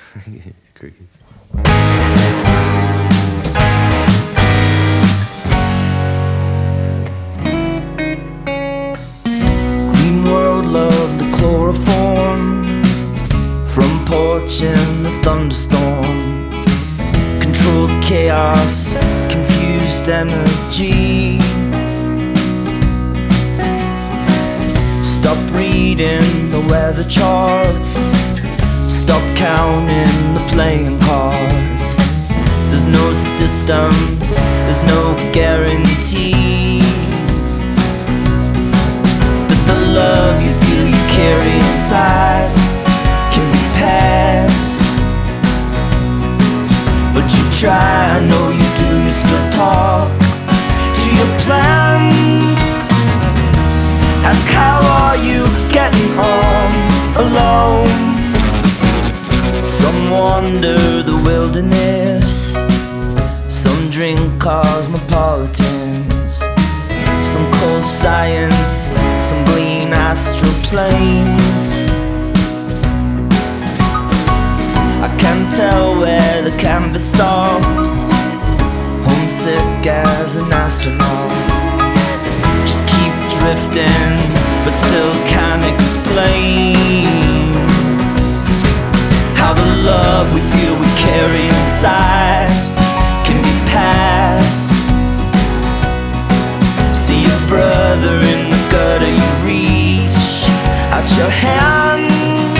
Crickets. Green world love the chloroform from porch in the thunderstorm. Controlled chaos, confused energy. Stop reading the weather charts. Stop counting the playing cards. There's no system, there's no guarantee that the love you feel you carry inside can be passed. But you try, I know you do, you still talk to your plans. Ask how are you getting on alone. Some wander the wilderness, some drink cosmopolitans, some call science, some glean astral planes. I can't tell where the canvas stops, homesick as an astronaut. Just keep drifting, but still can't explain how the love we feel we carry inside can be passed. See your brother in the gutter, you reach out your hand.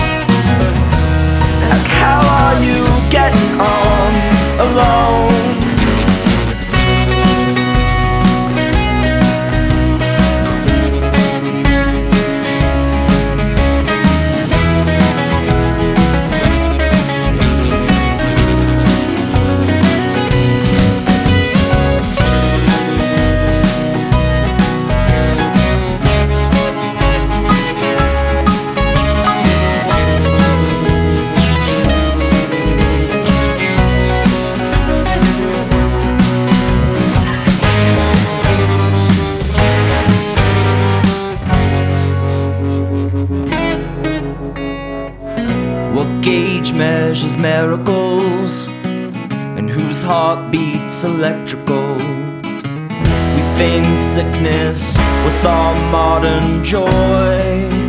Ask how are you getting on alone. What gauge measures miracles, and whose heart beats electrical? We feign sickness with our modern joy,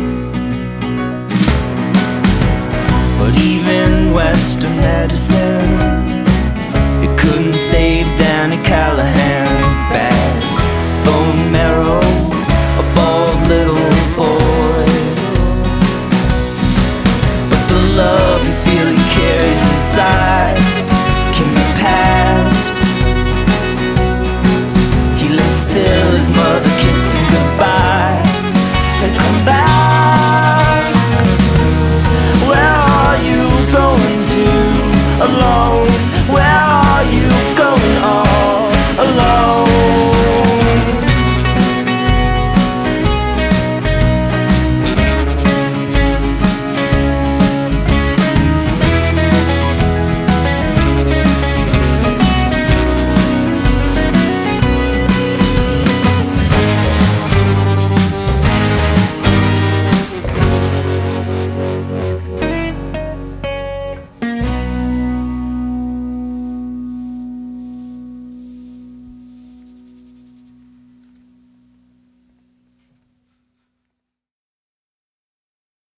but even Western medicine, it couldn't save Danny Callahan. Bad bone marrow, a bald little boy. Love you feel he carries inside